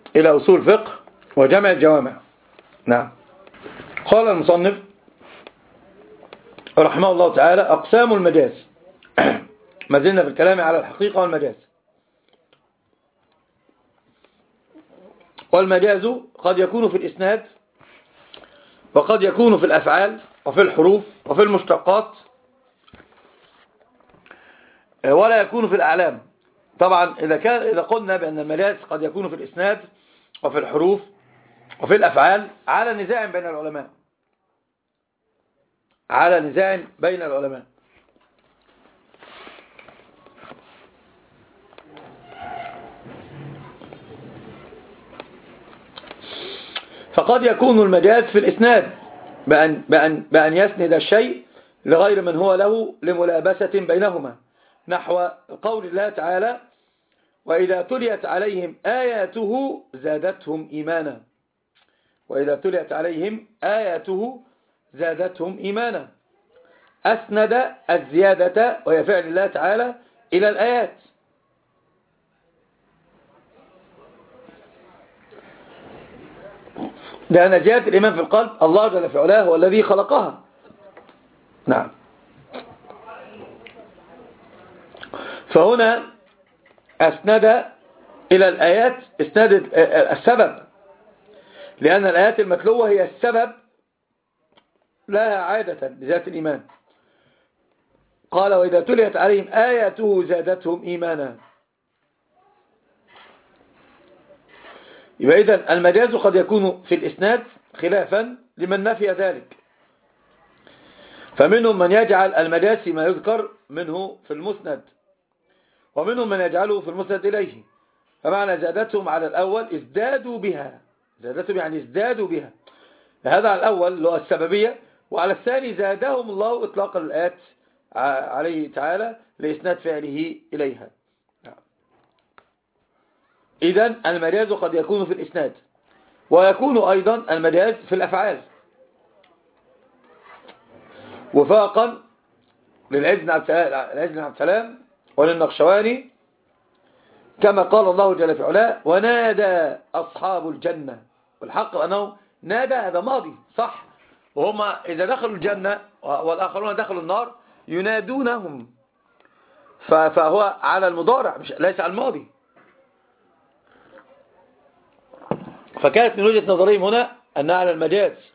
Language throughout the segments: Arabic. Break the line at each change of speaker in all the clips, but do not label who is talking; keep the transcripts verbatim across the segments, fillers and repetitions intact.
إلى أصول فقه وجمع الجوامع. نعم. قال المصنف رحمه الله تعالى: أقسام المجاز. ما زلنا في الكلام على الحقيقة والمجاز. والمجاز قد يكون في الإسناد، وقد يكون في الأفعال، وفي الحروف، وفي المشتقات، ولا يكون في الأعلام. طبعا إذا كان إذا قلنا بأن المجاز قد يكون في الإسناد وفي الحروف وفي الأفعال، على نزاع بين العلماء على نزاع بين العلماء فقد يكون المجاز في الإسناد بأن, بأن, بأن يسند الشيء لغير من هو له لملابسة بينهما، نحو قول الله تعالى: وإذا تليت عليهم آياته زادتهم إيمانا. وإذا تليت عليهم آياته زادتهم إيمانا. أسند الزيادة وهي فعل الله تعالى إلى الآيات. لأن زيادة الإيمان في القلب الله جل في علاه هو الذي خلقها. نعم. فهنا أسند إلى الآيات اسناد السبب، لأن الآيات المتلوة هي السبب لها عادة لزيادة الإيمان. قال: وإذا تليت عليهم آياته زادتهم إيمانا. يبقى إذن المجاز قد يكون في الإسناد خلافا لمن نفي ذلك، فمنهم من يجعل المجاز فيما يذكر منه في المسند، ومنهم من يجعله في المسند إليه. فمعنى زادتهم على الأول ازدادوا بها، زادتهم يعني ازدادوا بها، هذا على الأول اللي هو السببية، وعلى الثاني زادهم الله إطلاق الآيات عليه تعالى لإسناد فعله إليها. إذن المجاز قد يكون في الإسناد، ويكون أيضا المجاز في الأفعال، وفاقا للعز بن عبد السلام وللنقشواني، كما قال الله جل في علاه: ونادى أصحاب الجنة. والحق أنه نادى هذا ماضي صح، وهم إذا دخلوا الجنة والآخرون دخلوا النار ينادونهم، فهو على المضارع مش ليس على الماضي. فكانت من وجهة نظرهم هنا أنها على المجاز.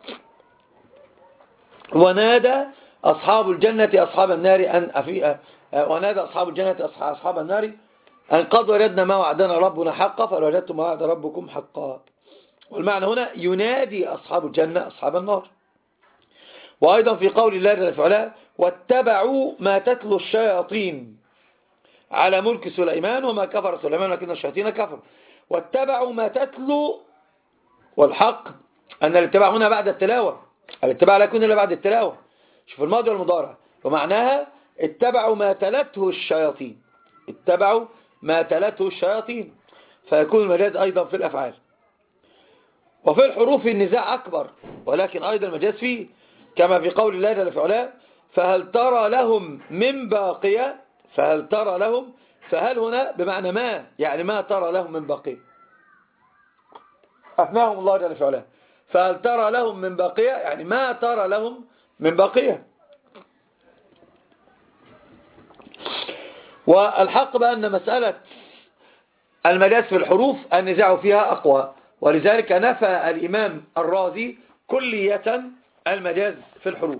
ونادى أصحاب الجنة أصحاب النار أن أفي ونادى أصحاب الجنة أصحاب النار أن قد وجدنا ما وعدنا ربنا حقا فوجدتم ما وعد ربكم حقا. والمعنى هنا ينادي أصحاب الجنة أصحاب النار. وأيضا في قول الله جل وعلا: واتبعوا ما تتلو الشياطين على ملك سليمان وما كفر سليمان ولكن الشياطين كفروا. واتبعوا ما تتلو، والحق أن الاتباع هنا بعد التلاوة، الاتباع لا يكون إلا بعد التلاوة. شوف الماضي والمضارع، ومعناها اتبعوا ما تلته الشياطين، اتبعوا ما تلته الشياطين، فيكون المجاز أيضا في الأفعال. وفي الحروف النزاع أكبر، ولكن أيضا المجاز فيه، كما في قول الله جل وعلا: فهل ترى لهم من باقية. فهل ترى لهم، فهل هنا بمعنى ما، يعني ما ترى لهم من باقية، أثناهم الله جل وعلا. فهل ترى لهم من باقية يعني ما ترى لهم من باقية. والحق بأن مسألة المجاز في الحروف النزاع فيها أقوى، ولذلك نفى الإمام الرازي كلية المجاز في الحروف.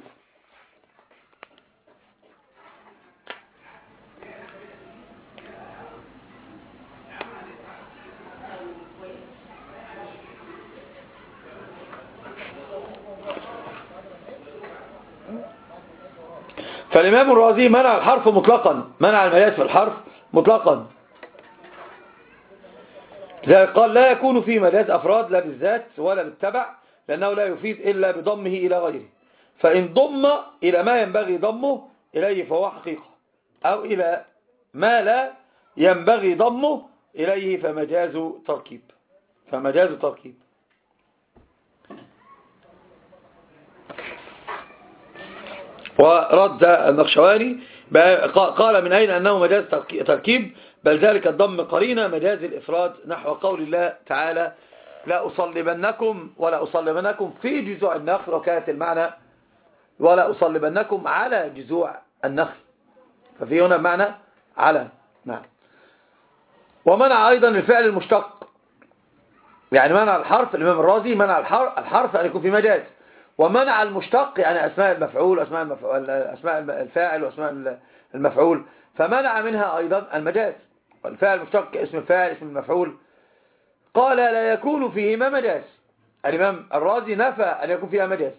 فالإمام الرازي منع الحرف مطلقا، منع المجاز في الحرف مطلقا. لذلك قال: لا يكون في مجاز أفراد لا بالذات ولا بالتبع، لأنه لا يفيد إلا بضمه إلى غيره. فإن ضم إلى ما ينبغي ضمه إليه فهو حقيقة، أو إلى ما لا ينبغي ضمه إليه فمجاز تركيب فمجاز تركيب ورد النقشواني قال: من أين أنه مجاز تركيب؟ بل ذلك الضم قرينة مجاز الإفراد نحو قول الله تعالى لا أصلبنكم ولا أصلبنكم في جذوع النخل، وكانت المعنى ولا أصلبنكم على جذوع النخل، ففي هنا معنى على. نعم. ومنع أيضا الفعل المشتق، يعني منع الحرف، الإمام الرازي منع الحرف, الحرف أن يكون في مجاز، ومنع المشتق يعني أسماء المفعول وأسماء المفعول أسماء الفاعل وأسماء المفعول، فمنع منها أيضا المجاز. الفاعل المشتق اسم الفاعل اسم المفعول، قال لا يكون فيهما مجاز. الإمام الرازي نفى أن يكون فيها مجاز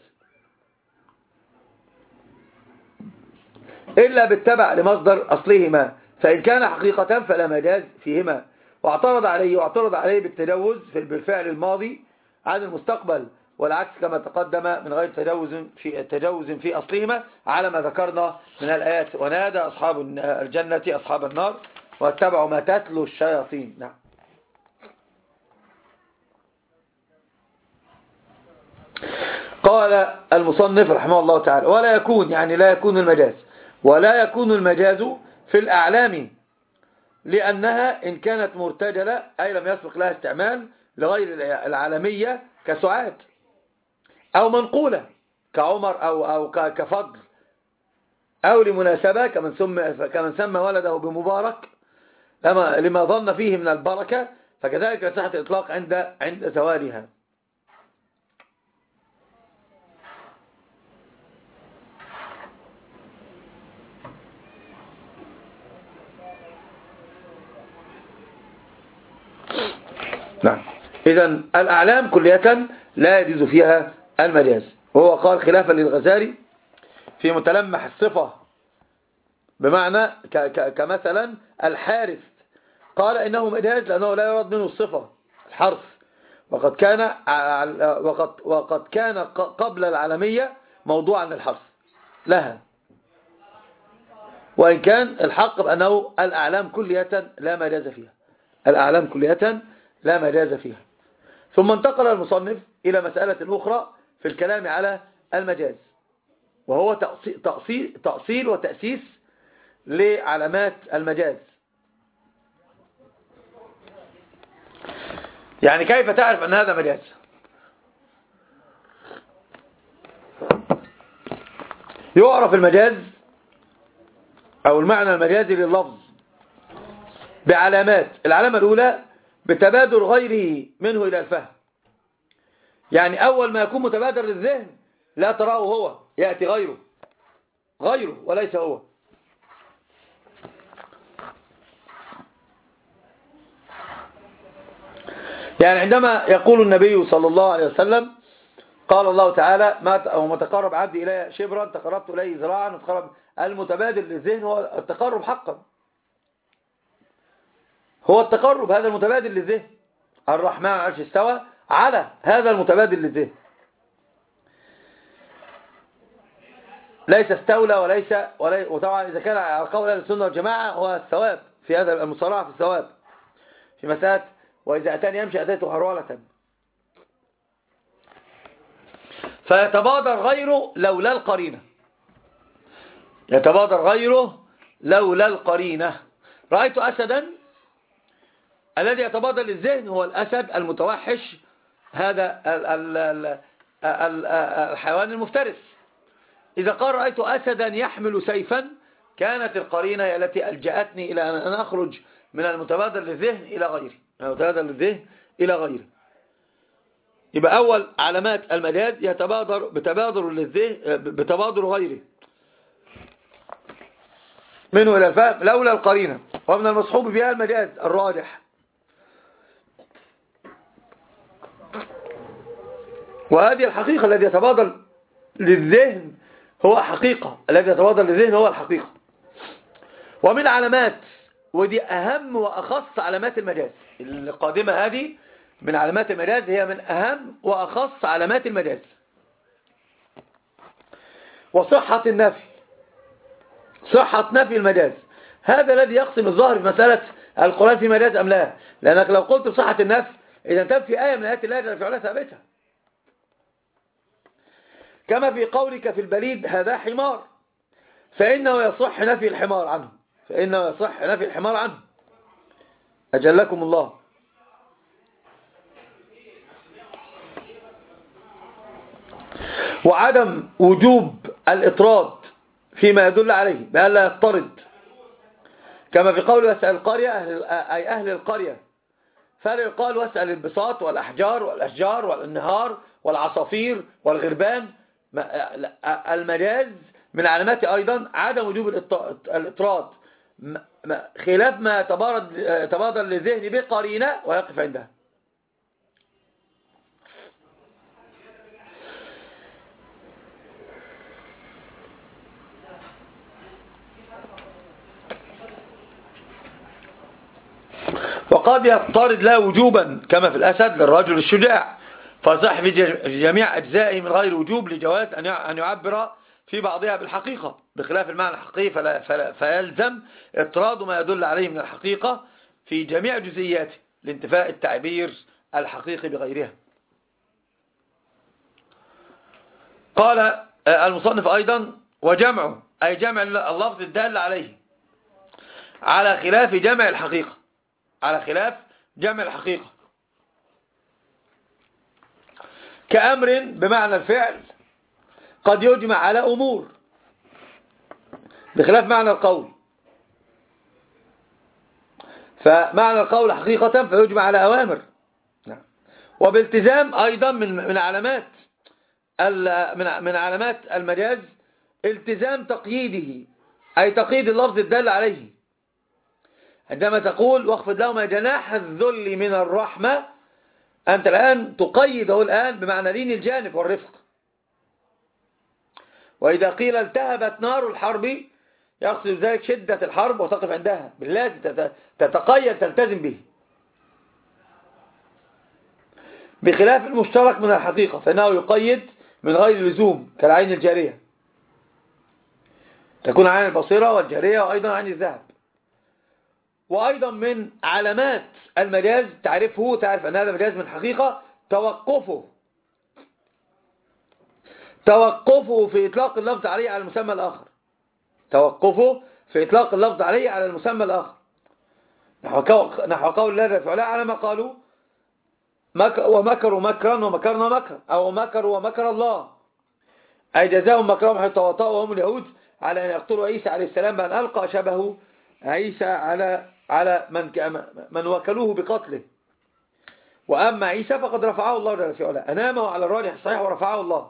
إلا بالتبع لمصدر أصلهما، فإن كان حقيقة فلا مجاز فيهما. واعترض عليه واعترض عليه بالتجوز بالفعل الماضي عن المستقبل، والعكس كما تقدم من غير تجوز في تجوز في أصلهما على ما ذكرنا من الآيات. ونادى أصحاب الجنة أصحاب النار واتبعوا ما تتلو الشياطين. نعم. قال المصنف رحمه الله تعالى ولا يكون، يعني لا يكون المجاز، ولا يكون المجاز في الأعلام، لأنها إن كانت مرتجلة أي لم يسبق لها استعمال لغير العالمية كسعاد، أو منقولة كعمر أو, أو كفضل، أو لمناسبة كمن سمى, كمن سمى ولده بمبارك لما, لما ظن فيه من البركة، فكذلك صحة الإطلاق عند عند زوالها. نعم. إذن الأعلام كلية لا يجوز فيها المجاز. وهو قال خلافا للغزالي في متلمح الصفة بمعنى كمثلا الحارث، قال إنه مجاز لأنه لا يراد منه الصفة الحرف، وقد كان وقد وقد كان قبل العالمية موضوعا للحرف لها، وإن كان الحق بأنه الأعلام كلية لا مجاز فيها، الأعلام كلية لا مجاز فيها. ثم انتقل المصنف إلى مسألة أخرى في الكلام على المجاز، وهو تأصيل, تأصيل وتأسيس لعلامات المجاز. يعني كيف تعرف أن هذا مجاز؟ يعرف المجاز أو المعنى المجازي لللفظ بعلامات. العلامة الأولى بتبادر غيره منه إلى الفهم، يعني أول ما يكون متبادر للذهن لا تراه هو، يأتي غيره غيره وليس هو. يعني عندما يقول النبي صلى الله عليه وسلم قال الله تعالى ما تقرب عبدي إلي شبرا تقربت إليه ذراعا، وتقرب المتبادر للذهن هو التقرب حقا، هو التقرب هذا المتبادل للذهن. الرحمن على العرش استوى على هذا المتبادل للذهن، ليس استولى وليس, وليس وطبعا إذا كان على قول أهل السنة والجماعة هو الثواب في هذا المصارعة في الثواب في مسألة وإذا أتاني يمشي أتيته هرولة. فيتبادر غيره لولا القرينة، يتبادر غيره لولا القرينة. رأيت أسدا، الذي يتبادر للذهن هو الأسد المتوحش، هذا الحيوان المفترس. إذا قال رأيت أسدا يحمل سيفا كانت القرينة هي التي ألجأتني إلى أن أخرج من المتبادر للذهن إلى غيره، المتبادر للذهن إلى غيره. يبقى أول علامات المجاز يتبادر بتبادر للذهن بتبادر غيره منه إلى الفهم لولا القرينة. ومن المصحوب بها المجاز الراجح، وهذه الحقيقة الذي يتبادر للذهن هو حقيقة، الذي يتبادر للذهن هو الحقيقة. ومن علامات، ودي أهم وأخص علامات المجاز القادمة، هذه من علامات المجاز، هي من أهم وأخص علامات المجاز. وصحة النفي، صحة نفي المجاز، هذا الذي يقسم الظاهر في مسألة القرآن في مجاز أم لا. لأنك لو قلت بصحة النفي إذا تنفي آية من آيات الله جل وعلا ثابتة، كما في قولك في البليد هذا حمار، فإنه يصح نفي الحمار عنه، فإنه يصح نفي الحمار عنه. أجلكم الله. وعدم وجوب الإطراد فيما يدل عليه بأن لا يطرد، كما في قول واسأل القرية أي أهل القرية، فلا يقال واسأل البساط والأحجار والأشجار والنهار والعصافير والغربان. المجاز من علامات أيضا عدم وجوب الإطراد خلاف ما تبادر للذهن بقرينة ويقف عندها. وقد يطرد لا وجوبا كما في الأسد للرجل الشجاع، فصح في جميع أجزائه من غير وجوب لجواز أن يعبر في بعضها بالحقيقة بخلاف المعنى الحقيقي، فلا فلا فيلزم اطراد ما يدل عليه من الحقيقة في جميع جزئياته لانتفاء التعبير الحقيقي بغيرها. قال المصنف أيضا وجمعه أي جمع اللفظ الدال عليه على خلاف جمع الحقيقة، على خلاف جمع الحقيقة كأمر بمعنى الفعل قد يجمع على أمور بخلاف معنى القول، فمعنى القول حقيقة فيجمع على أوامر. وبالتزام أيضا من من علامات من علامات المجاز التزام تقييده أي تقييد اللفظ الدال عليه، عندما تقول واخفض لهما جناح الذل من الرحمة، أنت الآن تقيده الآن بمعنى لين الجانب والرفق. وإذا قيل التهبت نار الحرب يقصد ذلك شدة الحرب وتقف عندها باللازم تتقيد تلتزم به، بخلاف المشترك من الحقيقة فإنه يقيد من غير لزوم كالعين الجارية، تكون عين البصيرة والجارية وأيضا عين الذهب. وأيضا من علامات المجاز تعرفه تعرف أن هذا مجاز من حقيقة توقفه توقفه في إطلاق اللفظ عليه على المسمى الآخر، توقفه في إطلاق اللفظ عليه على المسمى الآخر، نحو قول الله جل وعلا على ما قالوا ومكروا مكرا ومكرنا مكرا، أو مكروا ومكر الله، أي جزاهم مكرهم حتى وطأوا هم اليهود على أن يقتلوا عيسى عليه السلام بأن ألقى شبهه عيسى على على من من وكلوه بقتله. وأما عيسى فقد رفعه الله جل وعلا، أنامه على الراجح الصحيح ورفعه الله،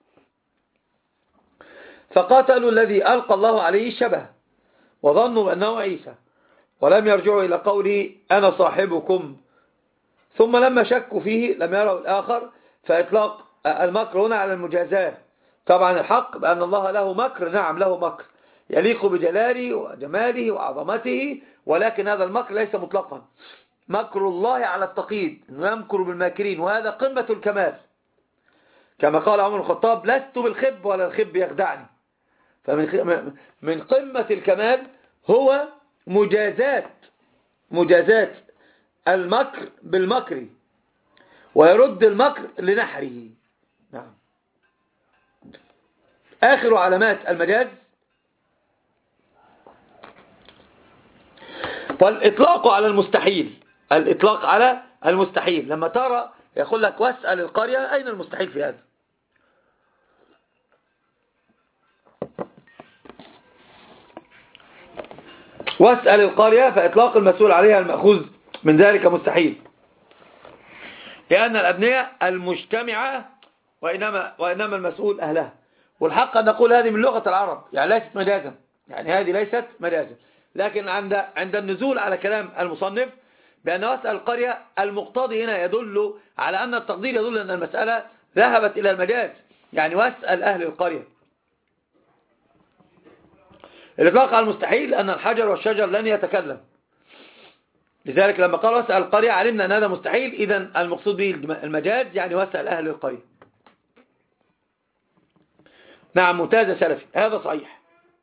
فقتلوا الذي ألقى الله عليه الشبه وظنوا أنه عيسى ولم يرجعوا إلى قوله أنا صاحبكم، ثم لما شكوا فيه لم يروا الآخر، فإطلاق المكر هنا على المجازاة. طبعا الحق بأن الله له مكر، نعم له مكر يليق بجلاله وجماله وعظمته، ولكن هذا المكر ليس مطلقا، مكر الله على التقييد انه يمكر بالماكرين، وهذا قمة الكمال، كما قال عمر الخطاب لست بالخب ولا الخب يخدعني. فمن من قمة الكمال هو مجازات مجازات المكر بالمكر ويرد المكر لنحره. نعم. آخر علامات المجاز والإطلاق على المستحيل، الإطلاق على المستحيل، لما ترى يقول لك واسأل القرية أين المستحيل في هذا؟ واسأل القرية فإطلاق المسؤول عليها المأخوذ من ذلك مستحيل، لأن الأبنية المجتمعة وإنما, وإنما المسؤول أهلها. والحق أن نقول هذه من لغة العرب، يعني ليست مجازا، يعني هذه ليست مجازا، لكن عند عند النزول على كلام المصنف بأن واسأل القرية المقتضي هنا يدل على أن التقدير يدل أن المسألة ذهبت إلى المجاز، يعني واسأل أهل القرية. الإطلاق على المستحيل أن الحجر والشجر لن يتكلم، لذلك لما قال واسأل القرية علمنا أن هذا مستحيل، إذن المقصود به المجاز يعني واسأل أهل القرية. نعم ممتاز سلفي، هذا صحيح.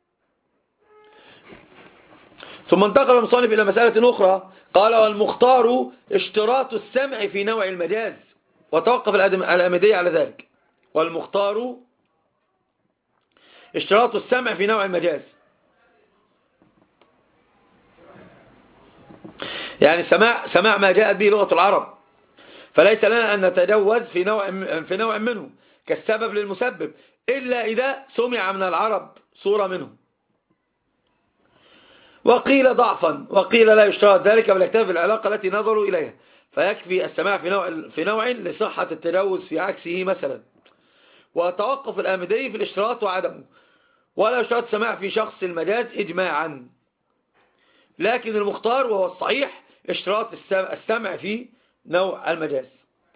ثم انتقل المصنف إلى مسألة أخرى، قال والمختار اشتراط السمع في نوع المجاز، وتوقف الأمدية على ذلك. والمختار اشتراط السمع في نوع المجاز، يعني سماع سماع ما جاءت به لغة العرب، فليس لنا أن نتجوز في نوع في نوع منه كالسبب للمسبب إلا إذا سمع من العرب صورة منه. وقيل ضعفا وقيل لا يشترط ذلك بل يكتفي بالعلاقة التي نظروا إليها، فيكفي السماع في نوع في نوع لصحة التجوز في عكسه مثلا، وتوقف الآمدي في الاشتراط وعدمه، ولا يشترط السماع في شخص المجاز إجماعا، لكن المختار وهو الصحيح اشتراط السمع في نوع المجاز.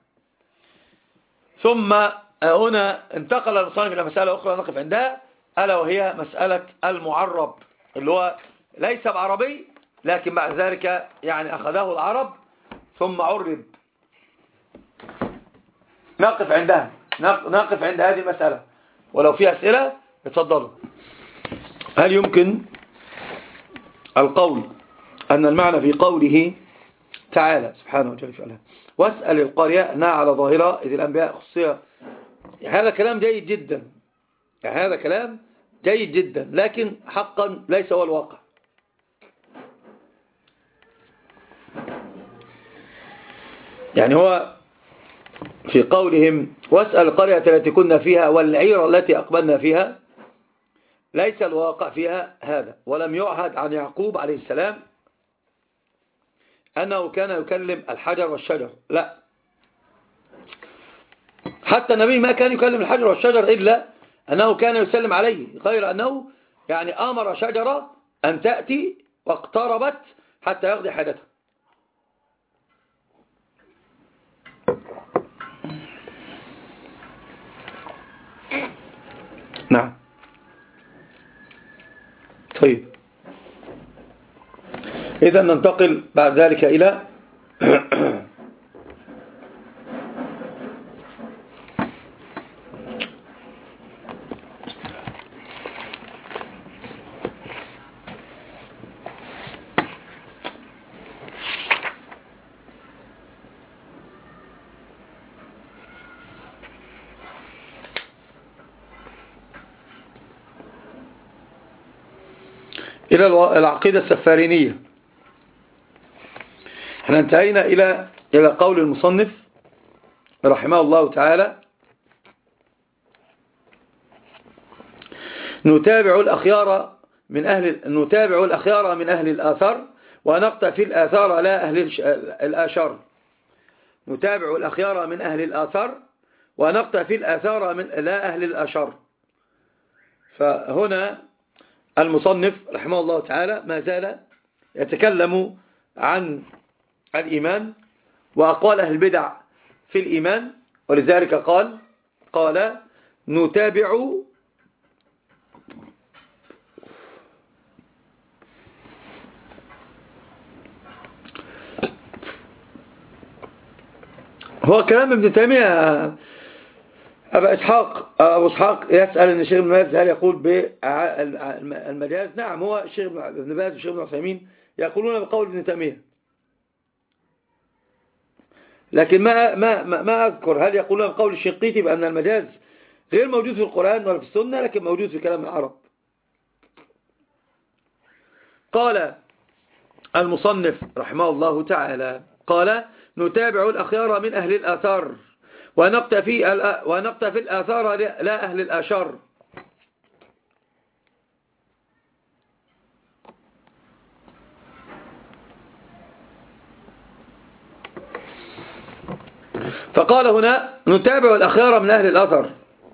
ثم هنا انتقل المصنف إلى مسألة أخرى نقف عندها، ألا وهي مسألة المعرب، اللي هو ليس بعربي لكن بعد ذلك يعني أخذه العرب ثم عرب. نقف عندها نقف عند هذه المسألة، ولو في أسئلة اتفضلوا. هل يمكن القول أن المعنى في قوله تعالى سبحانه وتعالى واسأل القرية أنها على ظاهرة إذ الأنبياء خصية؟ هذا كلام جيد جدا، يعني هذا كلام جيد جدا، لكن حقا ليس هو الواقع. يعني هو في قولهم واسأل القرية التي كنا فيها والعير التي أقبلنا فيها، ليس الواقع فيها هذا، ولم يعهد عن يعقوب عليه السلام أنه كان يكلم الحجر والشجر، لا، حتى النبي ما كان يكلم الحجر والشجر إلا أنه كان يسلم عليه، غير أنه يعني أمر شجرة أن تأتي واقتربت حتى يقضي حاجته. نعم. طيب، إذا ننتقل بعد ذلك إلى إلى العقيدة السفارينية. احنا انتهينا إلى إلى قول المصنف رحمه الله تعالى نتابع الأخيار من أهل نتابع الأخيار من أهل الآثار ونقتفي الآثار لا أهل الآشار. نتابع الأخيار من أهل الآثار ونقتفي الآثار من لا أهل الآشار. فهنا المصنف رحمه الله تعالى ما زال يتكلم عن الإيمان وأقوال أهل البدع في الإيمان، ولذلك قال قال نتابع هو كلام ابن تيمية. أبا إسحاق أبو إسحاق يسأل أن الشيخ ابن باز هل يقول بالمجاز؟ نعم، هو الشيخ ابن باز والشيخ ابن عثيمين يقولون بقول ابن تيمية، لكن ما ما ما أذكر هل يقولون بقول الشنقيطي بأن المجاز غير موجود في القرآن ولا في السنة، لكن موجود في كلام العرب. قال المصنف رحمه الله تعالى قال نتابع الأخيار من أهل الآثار ونقتفي ونقتفي الآثار لا أهل الآشار. فقال هنا نتابع الأخيار من أهل الأثر.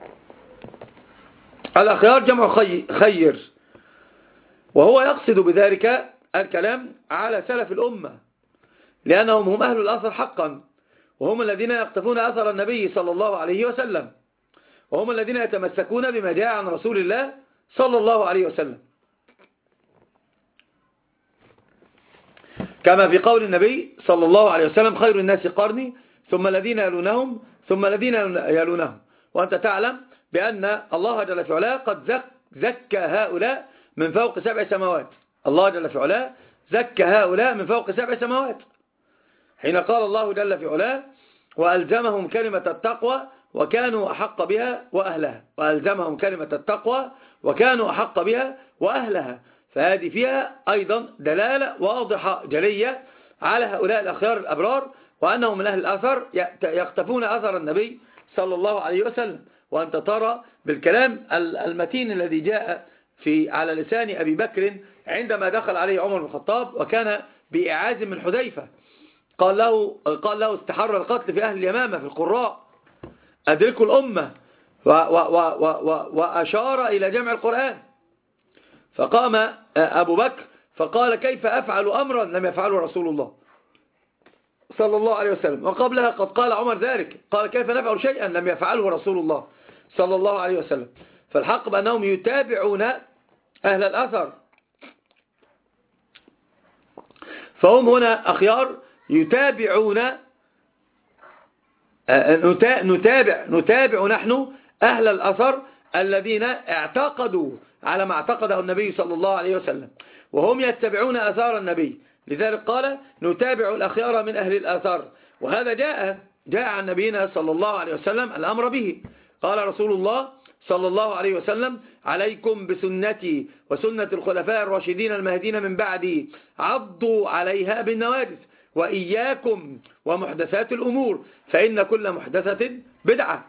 الأخيار جمع خير، وهو يقصد بذلك الكلام على سلف الأمة، لأنهم هم أهل الأثر حقا، وهم الذين يقتفون أثر النبي صلى الله عليه وسلم، وهم الذين يتمسكون بما جاء عن رسول الله صلى الله عليه وسلم، كما في قول النبي صلى الله عليه وسلم خير الناس قرني ثم الذين يلونهم ثم الذين يلونهم. وأنت تعلم بأن الله جل في علاه قد زكى هؤلاء من فوق سبع سماوات. الله جل في علاه زكى هؤلاء من فوق سبع سماوات، حين قال الله جل في علاه وألزمهم كلمة التقوى وكانوا أحق بها وأهلها. وألزمهم كلمة التقوى وكانوا أحق بها وأهلها. فهذه فيها أيضا دلالة واضحة جلية على هؤلاء الأخيار الأبرار، وأنهم من أهل الأثر يقتفون أثر النبي صلى الله عليه وسلم. وأنت ترى بالكلام المتين الذي جاء في على لسان أبي بكر عندما دخل عليه عمر بن الخطاب وكان بإعاز من حذيفة، قال له قال له استحر القتل في أهل اليمامة في القراء، أدركوا الأمة، و و و و وأشار إلى جمع القرآن. فقام أبو بكر فقال كيف أفعل أمرا لم يفعله رسول الله صلى الله عليه وسلم، وقبلها قد قال عمر ذلك، قال كيف نفعل شيئا لم يفعله رسول الله صلى الله عليه وسلم. فالحق بأنهم يتابعون أهل الأثر، فهم هنا أخيار يتابعون، نتابع نتابع نحن أهل الأثر الذين اعتقدوا على ما اعتقده النبي صلى الله عليه وسلم، وهم يتبعون أثار النبي. لذلك قال نتابع الأخيار من أهل الآثار، وهذا جاء جاء عن نبينا صلى الله عليه وسلم الأمر به. قال رسول الله صلى الله عليه وسلم عليكم بسنتي وسنة الخلفاء الراشدين المهديين من بعدي عضوا عليها بالنواجذ وإياكم ومحدثات الأمور فإن كل محدثة بدعة.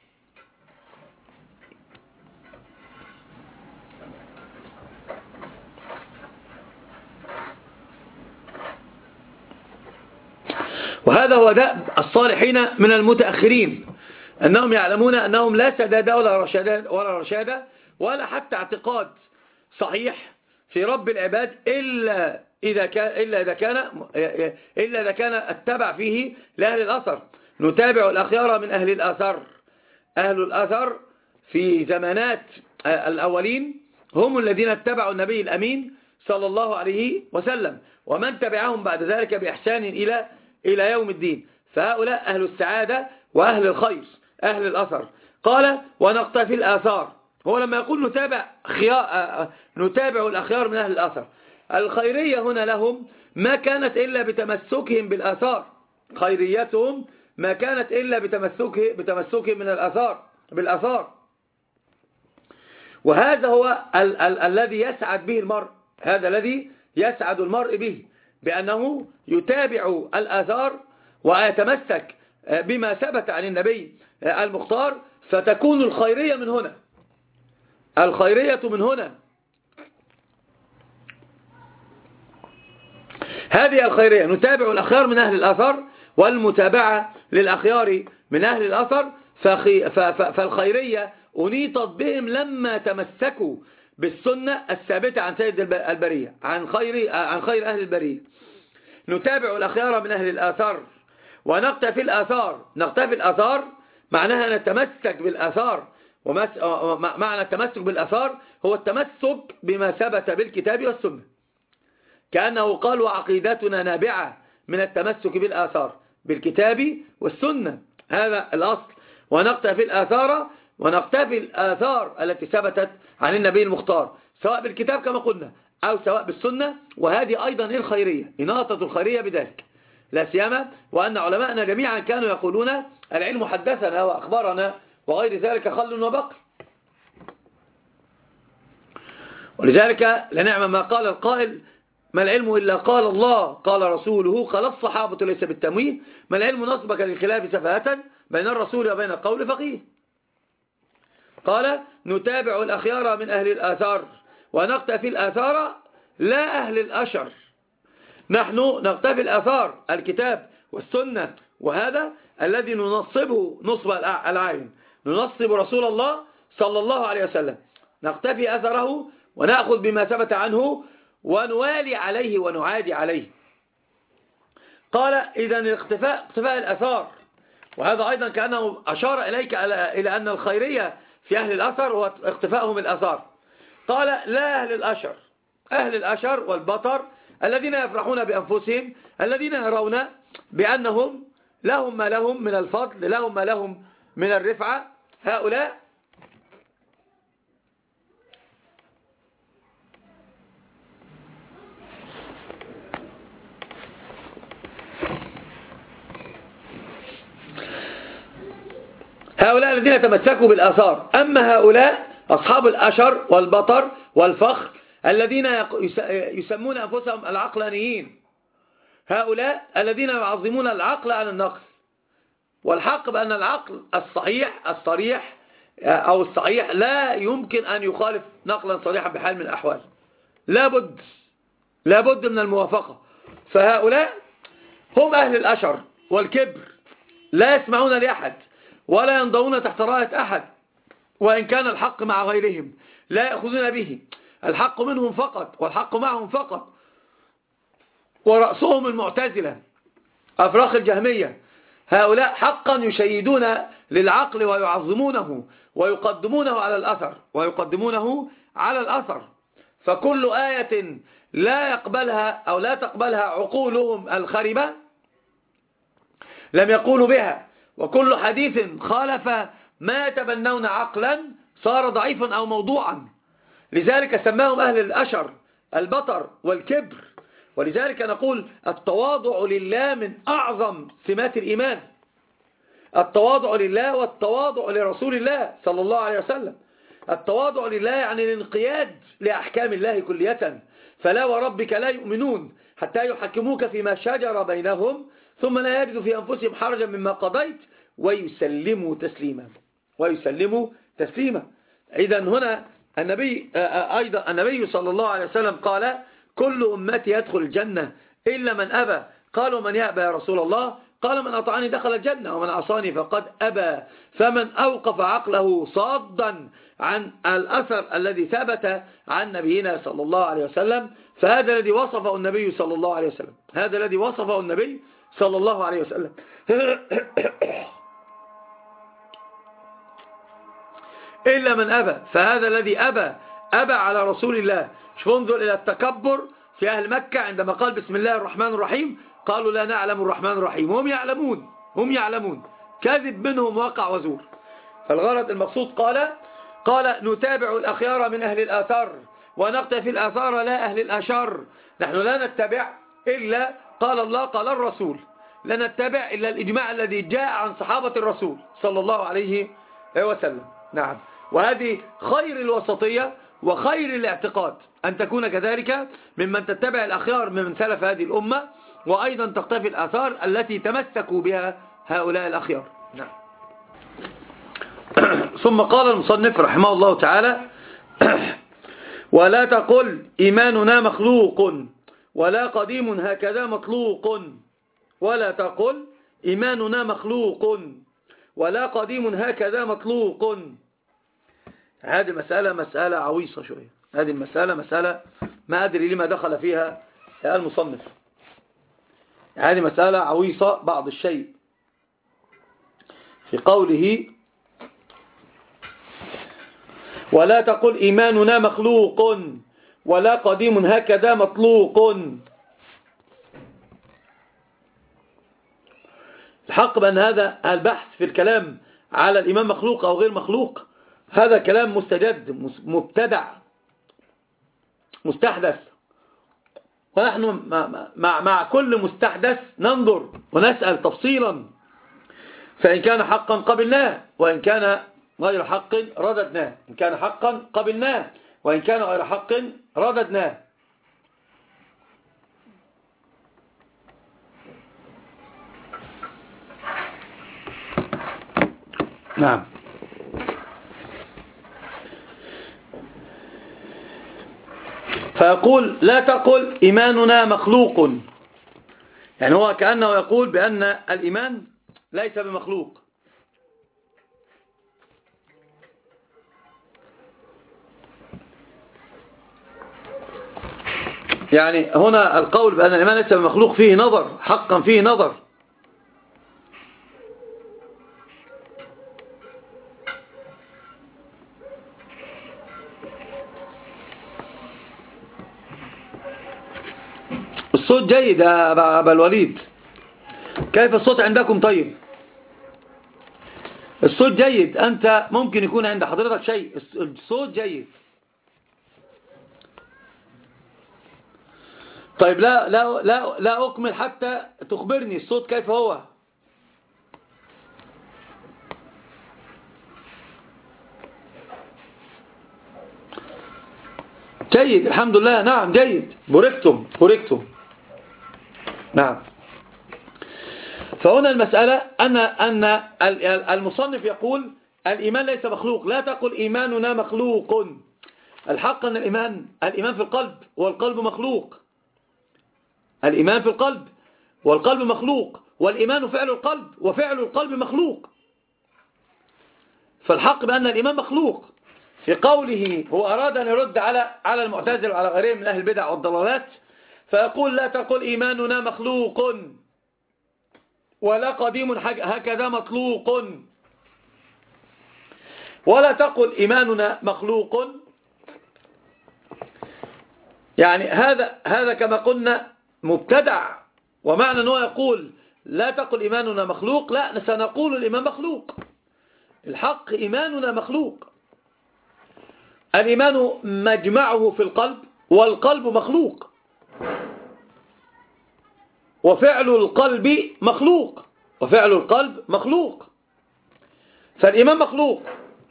وهذا هو دأب الصالحين من المتأخرين، أنهم يعلمون أنهم لا سداد ولا رشاد ولا رشاد ولا حتى اعتقاد صحيح في رب العباد إلا إذا كان إلا إذا كان إلا إذا كان اتبع فيه لأهل الأثر. نتابع الأخيار من أهل الأثر. أهل الأثر في زمانات الأولين هم الذين اتبعوا النبي الأمين صلى الله عليه وسلم، ومن تبعهم بعد ذلك بإحسان إلى إلى يوم الدين، فهؤلاء أهل السعادة وأهل الخير أهل الأثر. قال ونقتفي الآثار، هو لما يقول نتابع نتابع الأخيار من أهل الأثر، الخيرية هنا لهم ما كانت إلا بتمسكهم بالآثار، خيريتهم ما كانت إلا بتمسكه بتمسكهم من الآثار بالآثار. وهذا هو ال ال الذي يسعد به المرء، هذا الذي يسعد المرء به، بأنه يتابع الآثار ويتمسك بما ثبت عن النبي المختار، فتكون الخيرية من هنا، الخيرية من هنا، هذه الخيرية. نتابع الأخيار من أهل الأثر، والمتابعة للأخيار من أهل الأثر فالخيرية أنيطت بهم لما تمسكوا بالسنة الثابتة عن سيد البرية، عن خير عن خير أهل البرية. نتابع الأخيار من أهل الآثار ونقتفي الآثار. نقتفي الآثار معناها نتمسك بالآثار، ومعنى التمسك بالآثار هو التمسك بما ثبت بالكتاب والسنة، كأنه قال وعقيدتنا نابعة من التمسك بالآثار بالكتاب والسنة، هذا الأصل. ونقتفي الآثار ونقتفي الآثار التي ثبتت عن النبي المختار سواء بالكتاب كما قلنا أو سواء بالسنة، وهذه أيضا الخيرية، إناطة الخيرية بذلك، لا سيما وأن علماءنا جميعا كانوا يقولون العلم حدثنا وأخبرنا وغير ذلك خل وبقر. ولذلك لنعم ما قال القائل ما العلم إلا قال الله قال رسوله قال الصحابة ليس بالتمويه، ما العلم نصبك للخلاف سفاهة بين الرسول وبين القول فقيه. قال نتابع الأخيار من أهل الآثار ونقتفي الآثار لا أهل الأشر. نحن نقتفي الآثار الكتاب والسنة، وهذا الذي ننصبه نصب العين، ننصب رسول الله صلى الله عليه وسلم، نقتفي أثره ونأخذ بما ثبت عنه ونوالي عليه ونعادي عليه. قال إذن الاقتفاء اقتفاء الأثار، وهذا أيضا كأنه أشار إليك إلى أن الخيرية في أهل الأثر هو اقتفاءهم الأثار. قال لا أهل الأشر، أهل الأشر والبطر الذين يفرحون بأنفسهم، الذين يرون بأنهم لهم ما لهم من الفضل، لهم ما لهم من الرفعة، هؤلاء هؤلاء الذين تمسكوا بالآثار. أما هؤلاء أصحاب الأشر والبطر والفخر الذين يسمون أنفسهم العقلانيين، هؤلاء الذين يعظمون العقل على النقل، والحق بأن العقل الصحيح الصريح أو الصحيح لا يمكن أن يخالف نقلا صريحا بحال من الأحوال، لابد لابد من الموافقة. فهؤلاء هم أهل الأشر والكبر، لا يسمعون لأحد ولا ينضون تحت راية أحد، وإن كان الحق مع غيرهم لا يأخذون به، الحق منهم فقط والحق معهم فقط. ورأسهم المعتزلة أفراخ الجهمية، هؤلاء حقا يشيدون للعقل ويعظمونه ويقدمونه على الأثر ويقدمونه على الأثر. فكل آية لا يقبلها أو لا تقبلها عقولهم الخربة لم يقولوا بها، وكل حديث خالف ما يتبنون عقلا صار ضعيفا أو موضوعا. لذلك سماهم أهل الأشر البطر والكبر. ولذلك نقول التواضع لله من أعظم سمات الإيمان، التواضع لله والتواضع لرسول الله صلى الله عليه وسلم. التواضع لله يعني الانقياد لأحكام الله كلية، فلا وربك لا يؤمنون حتى يحكموك فيما شجر بينهم ثم لا يجدوا في أنفسهم حرجا مما قضيت ويسلموا تسليما ويسلموا تسليما. إذن هنا النبي أيضا النبي صلى الله عليه وسلم قال كل أمتي يدخل الجنة إلا من أبى. قالوا من يأبى يا رسول الله؟ قال من أطعني دخل الجنة ومن عصاني فقد أبى. فمن أوقف عقله صادا عن الأثر الذي ثبت عن نبينا صلى الله عليه وسلم فهذا الذي وصفه النبي صلى الله عليه وسلم هذا الذي وصفه النبي صلى الله عليه وسلم إلا من أبى، فهذا الذي أبى أبى على رسول الله. شوف انظر إلى التكبر في أهل مكة عندما قال بسم الله الرحمن الرحيم قالوا لا نعلم الرحمن الرحيم، هم يعلمون هم يعلمون كذب منهم واقع وزور. فالغرض المقصود قال قال نتابع الأخيار من أهل الآثار ونقتفي الآثار لا أهل الأشر. نحن لا نتبع إلا قال الله قال الرسول، لا نتبع إلا الإجماع الذي جاء عن صحابة الرسول صلى الله عليه وسلم. نعم، وهذه خير الوسطية وخير الاعتقاد أن تكون كذلك ممن تتبع الأخيار من سلف هذه الأمة، وأيضا تقتفي الآثار التي تمسكوا بها هؤلاء الأخيار. نعم. ثم قال المصنف رحمه الله تعالى ولا تقل إيماننا مخلوق ولا قديم هكذا مطلوق. ولا تقل إيماننا مخلوق ولا قديم هكذا مطلوق. هذه المسألة مسألة عويصة شوية، هذه المسألة مسألة ما أدري لما دخل فيها المصنف. هذه مسألة عويصة بعض الشيء في قوله ولا تقل إيماننا مخلوق ولا قديم هكذا مطلوق. الحق بأن هذا البحث في الكلام على الإيمان مخلوق أو غير مخلوق هذا كلام مستجد مبتدع مستحدث، ونحن مع, مع كل مستحدث ننظر ونسأل تفصيلا، فإن كان حقا قبلناه وإن كان غير حق رددناه، إن كان حقا قبلناه وإن كان غير حق رددناه. نعم. فيقول لا تقل إيماننا مخلوق، يعني هو كأنه يقول بأن الإيمان ليس بمخلوق. يعني هنا القول بأن الإيمان ليس بمخلوق فيه نظر، حقا فيه نظر. الصوت جيد يا أبا الوليد، كيف الصوت عندكم؟ طيب الصوت جيد، أنت ممكن يكون عند حضرتك شيء، الصوت جيد. طيب لا لا لا لا أكمل حتى تخبرني الصوت كيف هو. جيد الحمد لله. نعم جيد، بوركتم بوركتم. نعم. فهنا المسألة أن أن المصنف يقول الإيمان ليس مخلوق. لا تقل إيماننا مخلوق. الحق أن الإيمان الإيمان في القلب، والقلب مخلوق. الإيمان في القلب والقلب مخلوق، والإيمان فعل القلب وفعل القلب مخلوق. فالحق بأن الإيمان مخلوق. في قوله هو أراد أن يرد على على المعتزلة وعلى غيرهم من أهل البدع والضلالات، فيقول لا تقل إيماننا مخلوق ولا قديم هكذا مطلوق، ولا تقل إيماننا مخلوق. يعني هذا هذا كما قلنا مبتدع. ومعنى أنه يقول لا تقل إيماننا مخلوق، لا، سنقول الإيمان مخلوق. الحق إيماننا مخلوق. الإيمان مجمعه في القلب، والقلب مخلوق، وفعل القلب مخلوق، وفعل القلب مخلوق. فالإيمان مخلوق.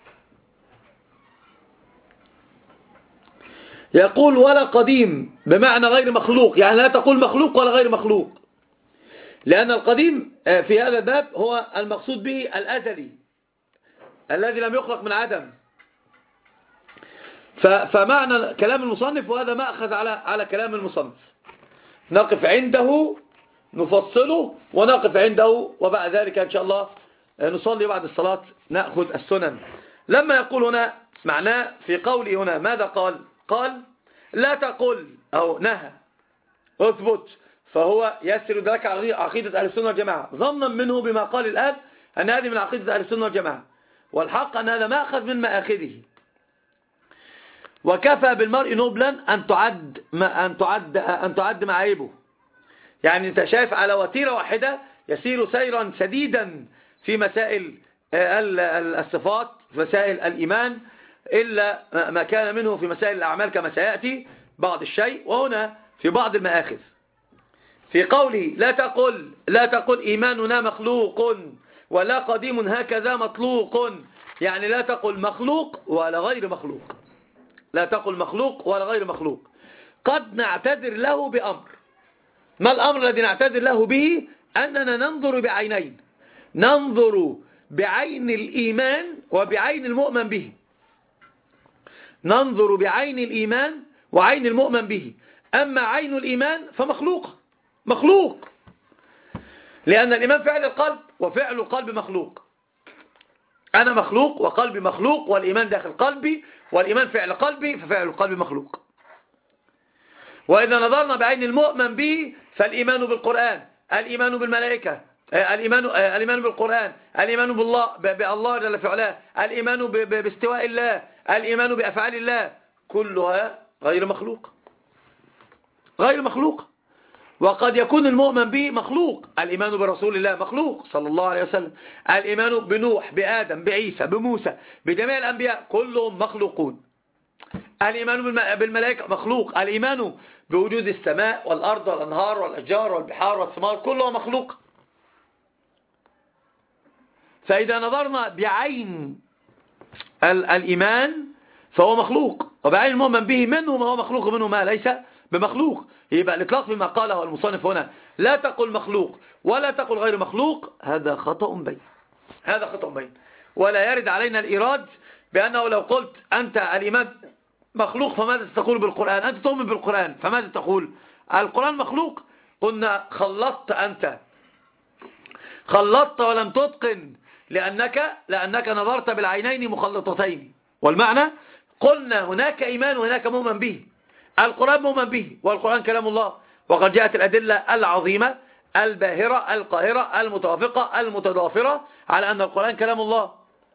يقول ولا قديم بمعنى غير مخلوق، يعني لا تقول مخلوق ولا غير مخلوق، لأن القديم في هذا الباب هو المقصود به الأزلي الذي لم يخلق من عدم. فمعنى كلام المصنف، وهذا ما أخذ على على كلام المصنف، نقف عنده نفصله ونقف عنده، وبعد ذلك إن شاء الله نصلي بعد الصلاة نأخذ السنن. لما يقول هنا معناه في قوله هنا ماذا قال؟ قال لا تقل أو نهى اثبت، فهو يسرد لك عقيدة أهل السنة والجماعة ظنا منه بما قال الآن أن هذه من عقيدة أهل السنة والجماعة، والحق أن هذا ما أخذ من مآخذه. وكفى بالمرء نبلا أن تعد أن تعد أن تعد معايبه. يعني أنت شايف على وتيرة واحدة يسير سيرا سديدا في مسائل الصفات، في مسائل الإيمان، إلا ما كان منه في مسائل الأعمال كما سيأتي بعض الشيء. وهنا في بعض المآخذ في قوله لا تقل لا تقل إيماننا مخلوق ولا قديم هكذا مطلوق، يعني لا تقل مخلوق ولا غير مخلوق، لا تقل مخلوق ولا غير مخلوق. قد نعتذر له بأمر. ما الأمر الذي نعتذر له به؟ أننا ننظر بعينين، ننظر بعين الإيمان وبعين المؤمن به، ننظر بعين الإيمان وعين المؤمن به. أما عين الإيمان فمخلوق، مخلوق، لأن الإيمان فعل القلب وفعل القلب مخلوق. أنا مخلوق وقلبي مخلوق، والإيمان داخل قلبي، والإيمان فعل قلبي، ففعل القلب مخلوق. وإذا نظرنا بعين المؤمن به فالإيمان بالقرآن، الإيمان بالملائكة، الإيمان الإيمان بالقرآن، الإيمان بالله بالله جل في علاه، الإيمان باستواء الله، الإيمان بأفعال الله، كلها غير مخلوق، غير مخلوق. وقد يكون المؤمن به مخلوق، الإيمان برسول الله مخلوق صلى الله عليه وسلم، الإيمان بنوح، بآدم، بعيسى، بموسى، بجميع الأنبياء كلهم مخلوقون. الإيمان بالملائكة مخلوق، الإيمان بوجود السماء والأرض والأنهار والأشجار والبحار والثمار كله مخلوق. فإذا نظرنا بعين الإيمان فهو مخلوق، وبعين المؤمن به منه ما هو مخلوق ومنه ما ليس بمخلوق. يبقى الإطلاق فيما قاله المصنف هنا لا تقل مخلوق ولا تقل غير مخلوق، هذا خطأ بين، هذا خطأ بين. ولا يرد علينا الإيراد بأنه لو قلت أنت الإيمان مخلوق فماذا تقول بالقرآن؟ أنت تؤمن بالقرآن فماذا تقول؟ القرآن مخلوق. قلنا خلطت، أنت خلطت ولم تتقن، لأنك لأنك نظرت بالعينين مخلطتين. والمعنى قلنا هناك إيمان وهناك مؤمن به. القرآن مؤمن به، والقرآن كلام الله، وقد جاءت الأدلة العظيمة الباهرة القاهرة المتوافقة المتضافرة على أن القرآن كلام الله.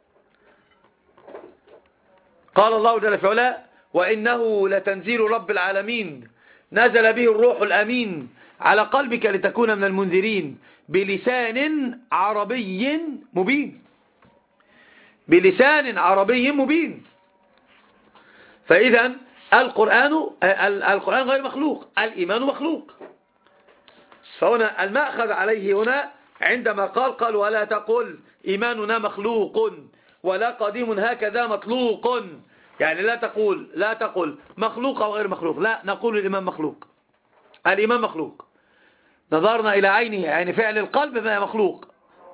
قال الله جل في علاه وإنه لتنزيل رب العالمين نزل به الروح الأمين على قلبك لتكون من المنذرين بلسان عربي مبين، بلسان عربي مبين. فإذا القرآن القرآن غير مخلوق، الإيمان مخلوق. فهنا المأخذ عليه هنا عندما قال قال ولا تقل إيماننا مخلوق ولا قديم هكذا مطلوق، يعني لا تقول لا تقل مخلوق أو غير مخلوق، لا، نقول الإيمان مخلوق، الإيمان مخلوق. نظرنا إلى عينه، يعني فعل القلب ما مخلوق.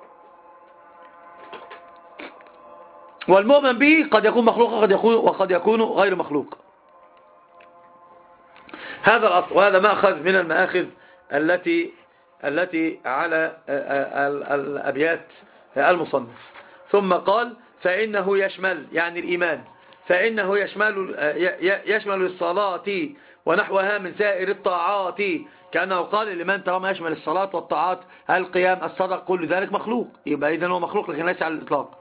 والمؤمن به قد يكون مخلوق وقد يكون, وقد يكون غير مخلوق. هذا الأصل، وهذا مأخذ من المآخذ التي التي على الأبيات المصنف. ثم قال فإنه يشمل، يعني الإيمان، فإنه يشمل يشمل الصلاة ونحوها من سائر الطاعات، كأنه قال الإيمان طالما يشمل الصلاة والطاعات، القيام، الصدق، كل ذلك مخلوق، يبقى إذن هو مخلوق لكن ليس على الإطلاق.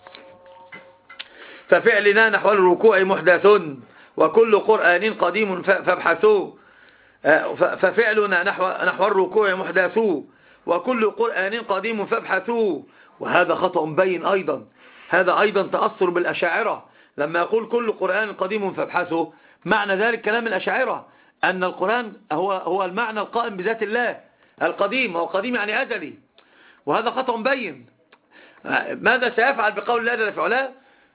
ففعلنا نحو الركوع محدث وكل قرآن قديم فابحثوا، ففعلنا نحو نحو الركوع محدث وكل قرآن قديم فابحثوا. وهذا خطأ بين أيضا، هذا أيضا تأثر بالأشاعرة لما يقول كل قرآن قديم فابحثوا، معنى ذلك كلام الأشاعرة أن القرآن هو هو المعنى القائم بذات الله القديم، هو قديم يعني أزلي، وهذا خطأ بين. ماذا سيفعل بقول الله جل في علاه؟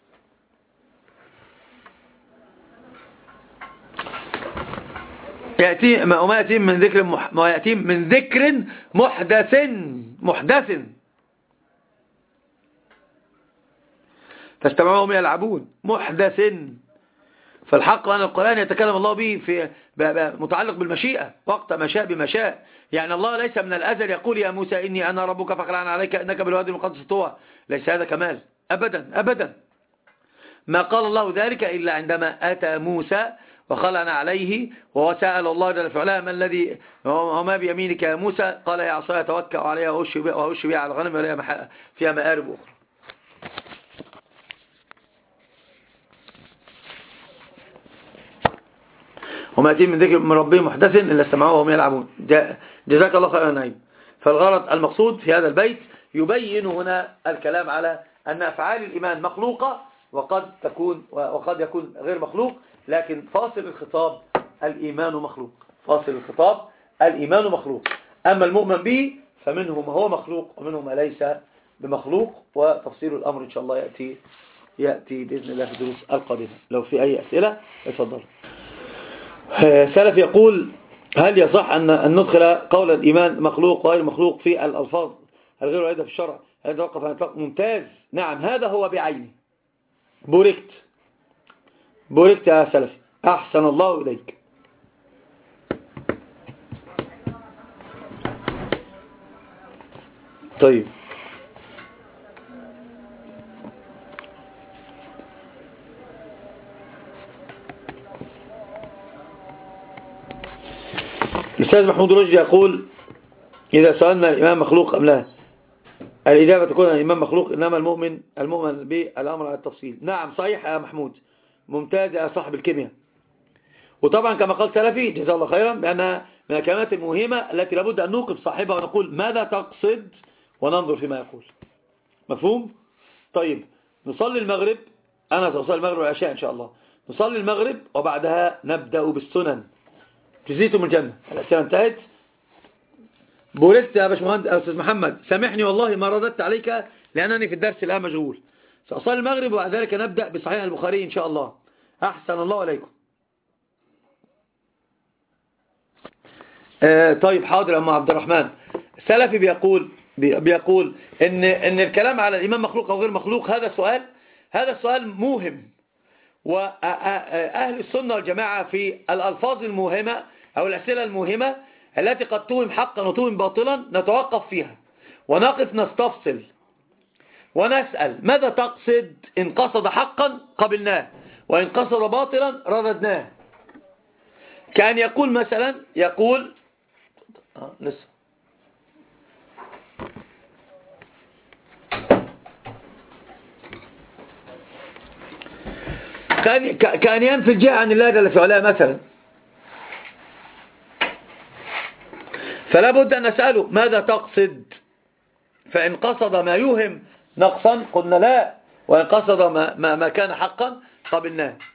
يأتي ما يأتي من ذكر ما يأتي من ذكر محدث محدث فاستمعوهم يلعبون محدث. فالحق أن القرآن يتكلم الله به في متعلق بالمشيئة، وقت ما شاء بما شاء، يعني الله ليس من الأزل يقول يا موسى إني أنا ربك فاخلع عليك إنك بالوادي المقدس طوى، ليس هذا كمال أبدا أبدا. ما قال الله ذلك إلا عندما أتى موسى وخلعن عليه وسأل الله جل في علاه ما الذي وما بيمينك يا موسى، قال يا عصاي أتوكأ عليها وأهش بها على الغنم ولها فيها مآرب أخرى. وما يأتيهم من ذكر من ربهم محدث إلا استمعوه وهم يلعبون. جزاك الله خيرا نعيم. فالغرض المقصود في هذا البيت يبين هنا الكلام على أن أفعال الإيمان مخلوقة وقد تكون وقد يكون غير مخلوق، لكن فاصل الخطاب الإيمان مخلوق، فاصل الخطاب الإيمان مخلوق. أما المؤمن به فمنه ما هو مخلوق ومنه ما ليس بمخلوق، وتفصيل الأمر إن شاء الله يأتي يأتي بإذن الله في الدروس القادمة. لو في أي أسئلة اتفضل. سلف يقول هل يصح أن ندخل قول الإيمان مخلوق وغير مخلوق في الألفاظ الغير واردة في الشرع؟ هذا وقف عن إطلاق. ممتاز، نعم هذا هو بعينه. بوركت بوركت يا سلفي، أحسن الله إليك. طيب الأستاذ محمود رشدي يقول إذا سألنا الإمام مخلوق أم لا، الإجابة تكون الإمام مخلوق، إنما المؤمن المؤمن بالأمر على التفصيل. نعم صحيح يا محمود، ممتاز يا صاحب الكيمياء. وطبعا كما قال سلفي جزاه الله خيرا بأنها من الكلمات المهمة التي لابد أن نوقف صاحبها ونقول ماذا تقصد وننظر فيما يقول. مفهوم؟ طيب نصلي المغرب، أنا سأصلي المغرب والعشاء إن شاء الله. نصلي المغرب وبعدها نبدأ بالسنن. جزيتم الجنة. الأسئلة انتهت. بوركت يا باشمهندس أستاذ محمد، سامحني والله ما رددت عليك لأنني في الدرس الآن مشغول. سأصلي المغرب وبعد ذلك نبدأ بصحيح البخاري إن شاء الله. أحسن الله عليكم. آه طيب حاضر يا أم عبد الرحمن. سلفي بيقول بيقول إن إن الكلام على الإمام مخلوق أو غير مخلوق هذا سؤال هذا سؤال موهم، وأهل السنة والجماعة في الألفاظ الموهمة أو الأسئلة الموهمة التي قد توهم حقا وتوهم باطلا نتوقف فيها ونقف نستفصل ونسأل ماذا تقصد. إن قصد حقا قبلناه، وإن قصد باطلا رددناه. كان يقول مثلا يقول آه لسه كان كان ينفي الجهة عن الله جل في علاه مثلا، فلا بد أن نسأله ماذا تقصد. فإن قصد ما يوهم نقصا قلنا لا، وإن قصد ما, ما, ما كان حقا قبلناه.